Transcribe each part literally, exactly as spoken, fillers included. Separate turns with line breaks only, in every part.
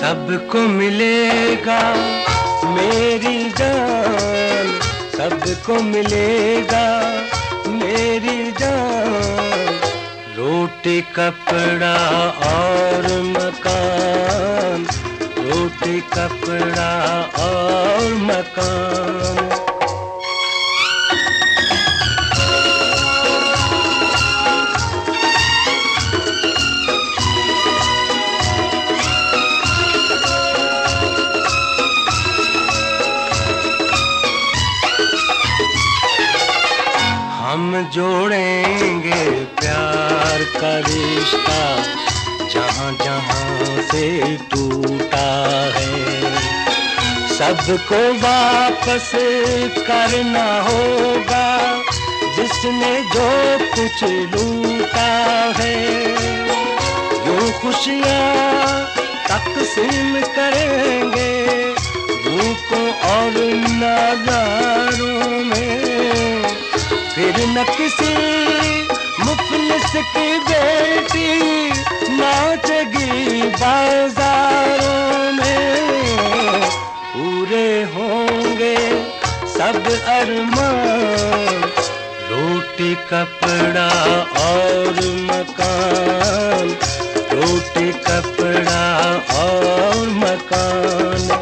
सबको मिलेगा मेरी जान, सबको मिलेगा मेरी जान। रोटी कपड़ा और मकान, रोटी कपड़ा और मकान। हम जोड़ेंगे प्यार का रिश्ता जहाँ जहाँ से टूटा है। सबको वापस करना होगा जिसने जो कुछ लूटा है। यूं खुशियाँ तकसीम करेंगे भूखों और नाज़ारों में। फिर न किसी मुफलिस की बेटी नाचेगी बाजारों में। पूरे होंगे सब अरमान, रोटी कपड़ा और मकान, रोटी कपड़ा और मकान।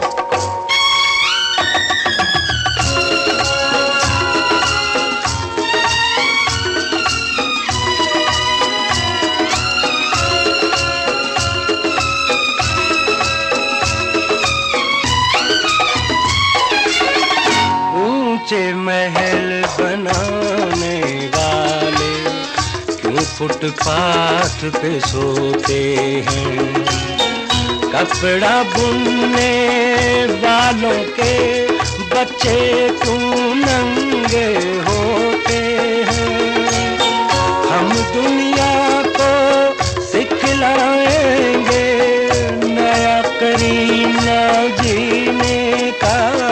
ऊंचे महल बनाने वाले क्यों फुटपाथ पे सोते हैं। कपड़ा बुनने वालों के बच्चे क्यों नंगे होते हैं। हम दुनिया को सिखलाएंगे नया करीना जीने का।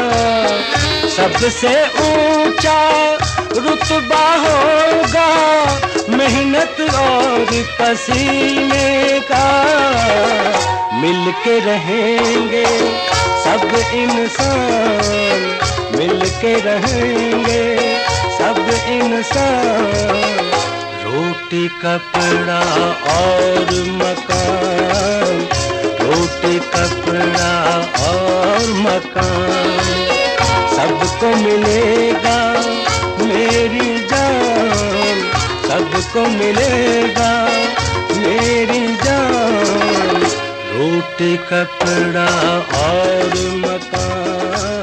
सबसे ऊंचा रुतबा होगा मेहनत और पसीने का। मिल के रहेंगे सब इंसान, मिल के रहेंगे सब इंसान। रोटी कपड़ा और मकान, रोटी कपड़ा और मकान। सबको मिलेगा मेरी जान, सबको मिलेगा मेरी जान। रोटी कपड़ा और मकान।